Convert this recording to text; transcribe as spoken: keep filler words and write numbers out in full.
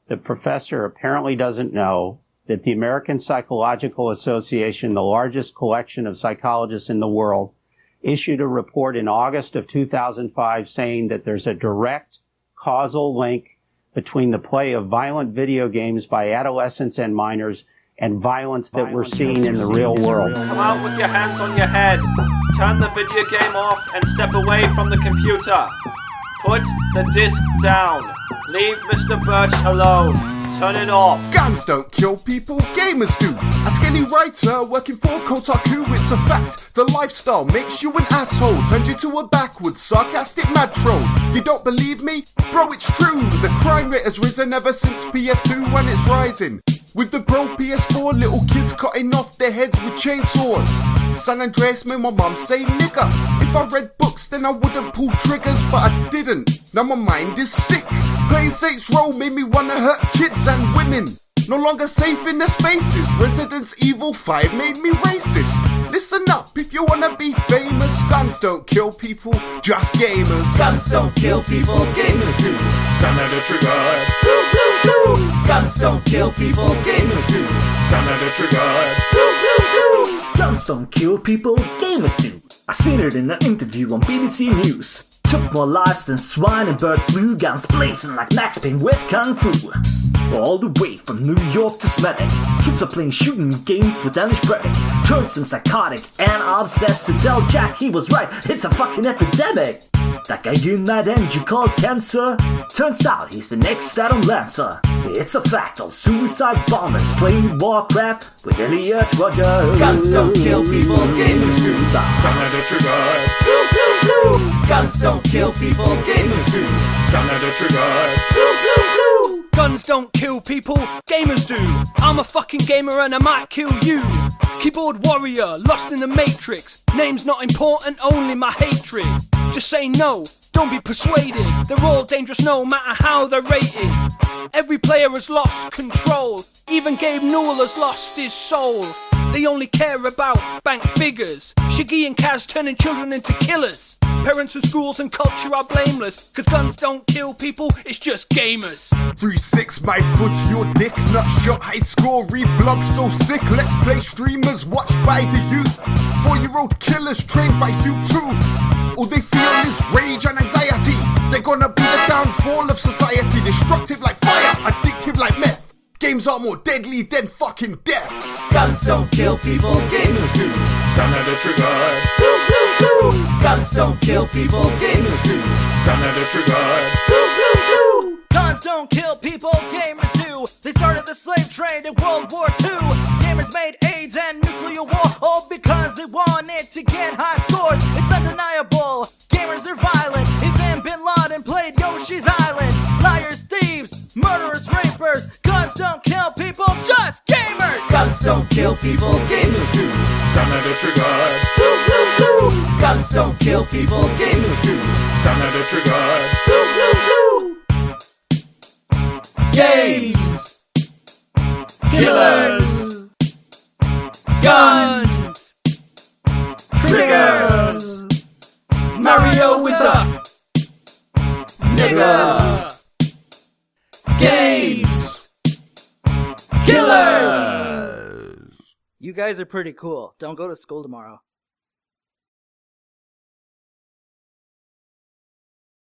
the professor apparently doesn't know that the American Psychological Association, the largest collection of psychologists in the world, issued a report in August of two thousand five saying that there's a direct causal link between the play of violent video games by adolescents and minors and violence that we're seeing in the real world. Come out with your hands on your head. Turn the video game off and step away from the computer. Put the disc down. Leave Mister Birch alone. Turn it off. Guns don't kill people, gamers do. Ask any writer working for Kotaku, it's a fact. The lifestyle makes you an asshole, turns you to a backwards, sarcastic mad troll. You don't believe me? Bro, it's true. The crime rate has risen ever since P S two and it's rising. With the bro P S four, little kids cutting off their heads with chainsaws. San Andreas made my mum say nigger. If I read books then I wouldn't pull triggers, but I didn't. Now my mind is sick. Playing Saints Row made me wanna hurt kids and women. No longer safe in their spaces. Resident Evil five made me racist. Listen up if you wanna be famous. Guns don't kill people, just gamers. Guns don't kill people, gamers do. Sound of the trigger. Woo, woo, woo. Guns don't kill people, gamers do. Sound of the trigger. Woo, woo, woo. Guns don't kill people, gamers do. I seen it in an interview on B B C News. Took more lives than swine and bird flu. Guns blazing like Max Payne with Kung Fu. All the way from New York to Smetic. Kids are playing shooting games with Ellis Breddick. Turns him psychotic and obsessed to tell Jack he was right. It's a fucking epidemic. That guy in that end you call cancer. Turns out he's the next Adam Lancer. It's a fact, all suicide bombers playing Warcraft with Elliot Rodgers. Guns don't kill people, gamers do. Sound of the trigger. Woo, woo, woo. Guns don't kill people, gamers do. Sound of the trigger. Woo, woo, woo. Guns don't kill people, gamers do. I'm a fucking gamer and I might kill you. Keyboard warrior, lost in the matrix. Name's not important, only my hatred. Just say no, don't be persuaded. They're all dangerous no matter how they're rated. Every player has lost control. Even Gabe Newell has lost his soul. They only care about bank figures. Shiggy and Kaz turning children into killers. Parents and schools and culture are blameless. Cause guns don't kill people, it's just gamers. three six, my foot's your dick. Nut shot, high score, reblog so sick. Let's play streamers watched by the youth. Four-year-old killers trained by you too. All they feel is rage and anxiety. They're gonna be the downfall of society. Destructive like fire, addictive like meth. Games are more deadly than fucking death. Guns don't kill people, gamers do. Sound of the trigger. Woo, woo, woo. Guns don't kill people, gamers do. Sound of the trigger. Woo, woo, woo. Guns don't kill people, gamers do. They started the slave trade in World War Two. Gamers made AIDS and nuclear war, all because they wanted to get high scores. It's undeniable, gamers are violent. Even Bin Laden played Yoshi's Island. Liars, thieves, murderers, rapers. Guns don't kill people, just gamers. Guns don't kill people, gamers do. Sound of the trigger. Woo, woo, woo. Guns don't kill people, gamers do. Sound of the trigger. Woo, woo, woo. Games, killers, guns, triggers. Mario is a nigga. Games, killers. You guys are pretty cool. Don't go to school tomorrow.